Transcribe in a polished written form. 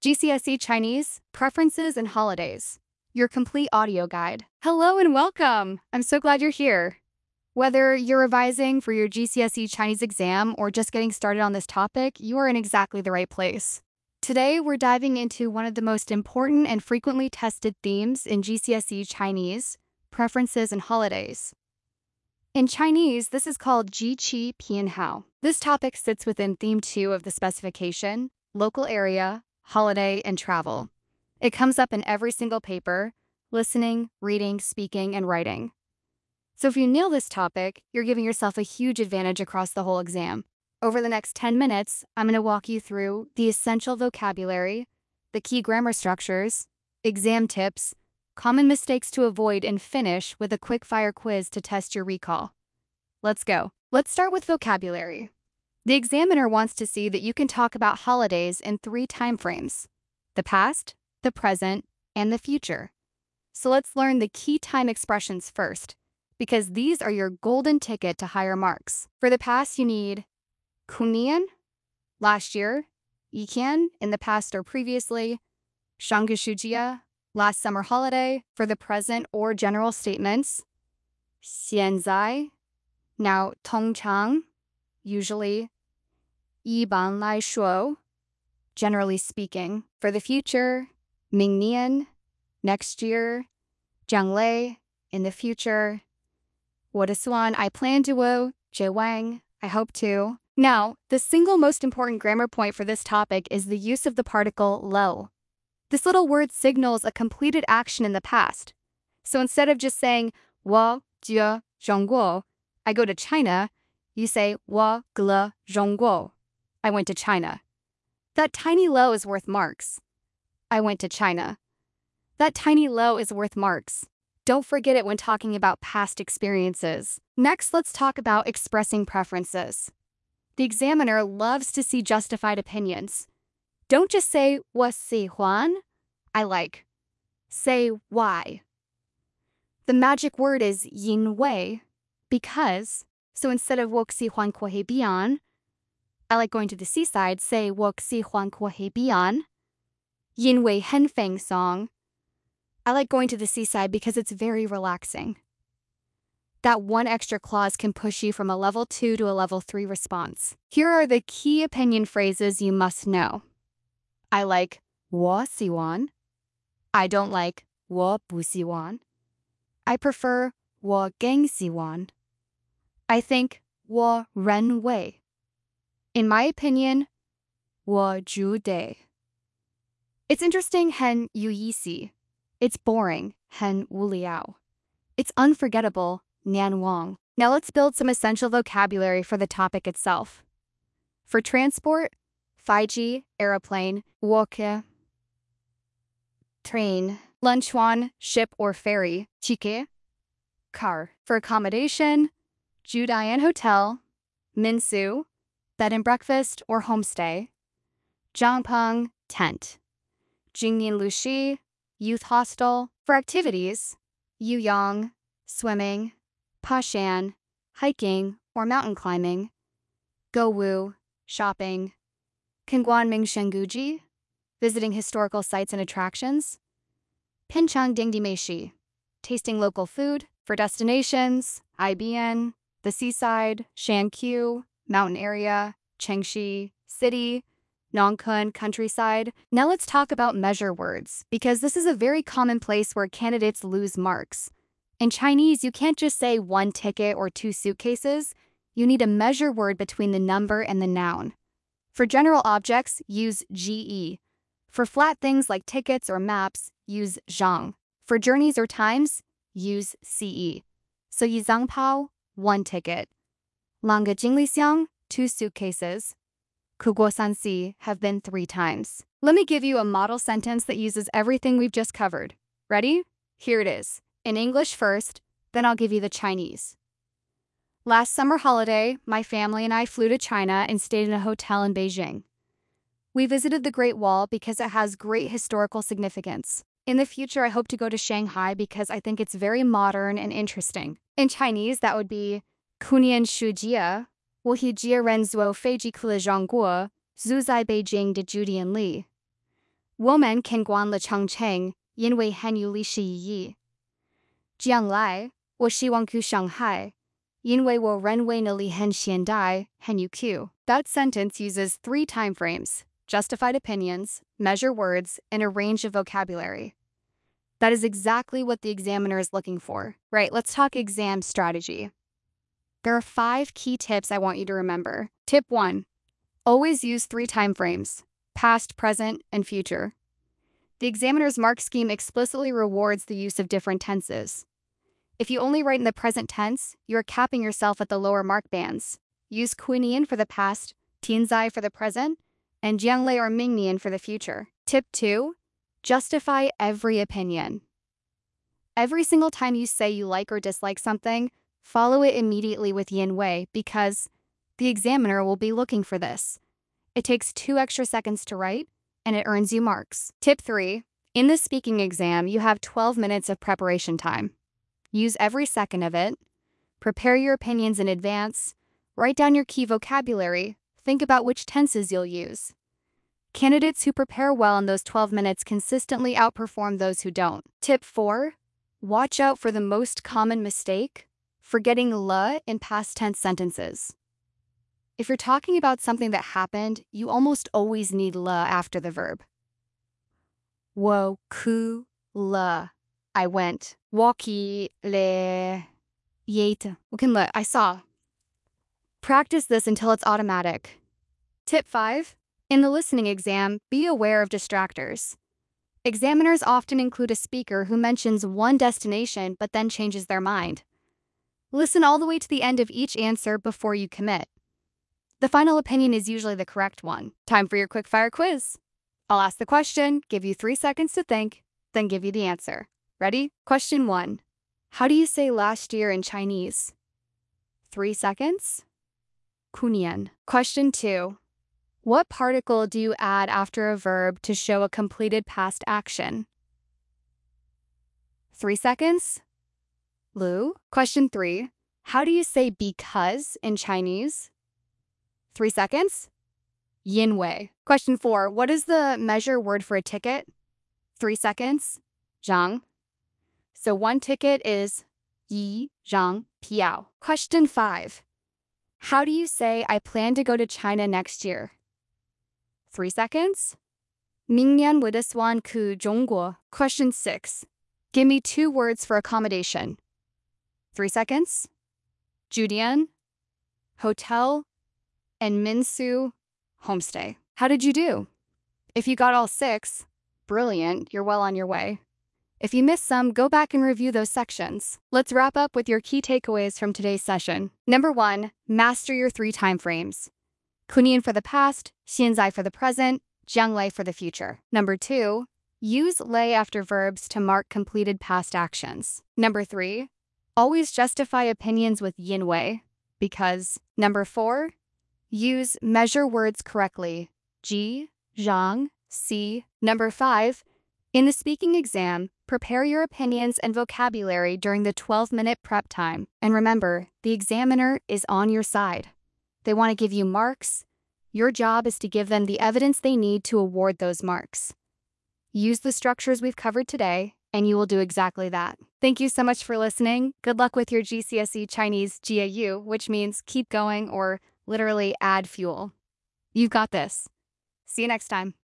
GCSE Chinese, Preferences and Holidays, your complete audio guide. Hello and welcome! I'm so glad you're here. Whether you're revising for your GCSE Chinese exam or just getting started on this topic, you are in exactly the right place. Today, we're diving into one of the most important and frequently tested themes in GCSE Chinese, preferences and holidays. In Chinese, this is called Jiqi Pianhao. This topic sits within Theme 2 of the specification, local area, holiday, and travel. It comes up in every single paper, listening, reading, speaking, and writing. So if you nail this topic, you're giving yourself a huge advantage across the whole exam. Over the next 10 minutes, I'm going to walk you through the essential vocabulary, the key grammar structures, exam tips, common mistakes to avoid, and finish with a quick-fire quiz to test your recall. Let's go. Let's start with vocabulary. The examiner wants to see that you can talk about holidays in 3 time frames: the past, the present, and the future. So let's learn the key time expressions first, because these are your golden ticket to higher marks. For the past, you need Kunian, last year, Yiqian, in the past or previously, Shangushujiya, last summer holiday. For the present or general statements, Xianzai, now Tongchang, usually, 一般来说, generally speaking. For the future, 明年, next year, 将来, in the future, 我打算, I plan to, 这望, I hope to. Now, the single most important grammar point for this topic is the use of the particle lo. This little word signals a completed action in the past. So instead of just saying 我去中国, I go to China, you say 我去了中国, I went to China. That tiny lo is worth marks. I went to China. That tiny lo is worth marks. Don't forget it when talking about past experiences. Next, let's talk about expressing preferences. The examiner loves to see justified opinions. Don't just say 我喜欢, I like. Say why. The magic word is 因为, because. So instead of 我喜欢过海边, I like going to the seaside, say 我喜欢过海边. 因为很放松. I like going to the seaside because it's very relaxing. That one extra clause can push you from a level 2 to a level 3 response. Here are the key opinion phrases you must know. I like 我喜欢. I don't like 我不喜欢. I prefer 我更喜欢. I think 我认为. In my opinion, 我觉得. It's interesting, 很有意思. It's boring, 很无聊. It's unforgettable, 难忘. Now let's build some essential vocabulary for the topic itself. For transport, 5G, aeroplane, 火车, train, lunchuan, ship or ferry, 汽车, car. For accommodation, Judayan Hotel, Minsu, bed and breakfast or homestay, Zhangpeng, tent, Jingnian Lushi, youth hostel. For activities, Yuyang, swimming, Pashan, hiking or mountain climbing, Gowu, shopping, Kingguan Shenguji, visiting historical sites and attractions, Pinchang Dingdimeishi, tasting local food. For destinations, IBN, the seaside, Shanqiu, mountain area, Chengxi, city, Nongkun, countryside. Now let's talk about measure words, because this is a very common place where candidates lose marks. In Chinese, you can't just say 1 ticket or 2 suitcases. You need a measure word between the number and the noun. For general objects, use GE. For flat things like tickets or maps, use zhang. For journeys or times, use CE. So yizangpao, 1 ticket. Langa jinglixiang, 2 suitcases. Kuguosansi have been 3 times. Let me give you a model sentence that uses everything we've just covered. Ready? Here it is. In English first, then I'll give you the Chinese. Last summer holiday, my family and I flew to China and stayed in a hotel in Beijing. We visited the Great Wall because it has great historical significance. In the future, I hope to go to Shanghai because I think it's very modern and interesting. In Chinese, that would be 苦年暑假, 我和家人坐飞机去了中国, 住在北京的酒店里. 我们看惯了长城，因为很有历史意义。将来，我希望去上海，因为我认为那里很现代，很有趣。That sentence uses 3 time frames, justified opinions, measure words, and a range of vocabulary. That is exactly what the examiner is looking for. Right, let's talk exam strategy. There are 5 key tips I want you to remember. Tip 1. Always use 3 time frames: past, present, and future. The examiner's mark scheme explicitly rewards the use of different tenses. If you only write in the present tense, you are capping yourself at the lower mark bands. Use Kuinian for the past, Tianzai for the present, and Jianglei or Mingnian for the future. Tip 2. Justify every opinion. Every single time you say you like or dislike something, follow it immediately with Yin Wei because the examiner will be looking for this. It takes 2 extra seconds to write, and it earns you marks. Tip 3. In the speaking exam, you have 12 minutes of preparation time. Use every second of it. Prepare your opinions in advance. Write down your key vocabulary. Think about which tenses you'll use. Candidates who prepare well in those 12 minutes consistently outperform those who don't. Tip 4. Watch out for the most common mistake: forgetting le in past tense sentences. If you're talking about something that happened, you almost always need le after the verb. 我去了. I went. 我去了. Yet. I saw. Practice this until it's automatic. Tip 5. In the listening exam, be aware of distractors. Examiners often include a speaker who mentions one destination but then changes their mind. Listen all the way to the end of each answer before you commit. The final opinion is usually the correct one. Time for your quick-fire quiz. I'll ask the question, give you 3 seconds to think, then give you the answer. Ready? Question 1. How do you say last year in Chinese? 3 seconds. Kunian. Question 2. What particle do you add after a verb to show a completed past action? 3 seconds. Lu. Question 3. How do you say because in Chinese? 3 seconds. Yinwei. Question 4. What is the measure word for a ticket? 3 seconds. Zhang. So 1 ticket is yi, zhang, piao. Question 5. How do you say I plan to go to China next year? 3 seconds. 明年我打算去中国. Question 6. Give me 2 words for accommodation. 3 seconds. Judian, hotel, and Minsu, homestay. How did you do? If you got all 6, brilliant, you're well on your way. If you missed some, go back and review those sections. Let's wrap up with your key takeaways from today's session. Number 1, master your 3 time frames. Kunian for the past, Xianzai for the present, Jianglei for the future. Number 2, use lei after verbs to mark completed past actions. Number 3, always justify opinions with yinwei because. Number 4, use measure words correctly. Ji, zhang, si. Number 5, in the speaking exam, prepare your opinions and vocabulary during the 12-minute prep time. And remember, the examiner is on your side. They want to give you marks. Your job is to give them the evidence they need to award those marks. Use the structures we've covered today, and you will do exactly that. Thank you so much for listening. Good luck with your GCSE Chinese GAU, which means keep going or literally add fuel. You've got this. See you next time.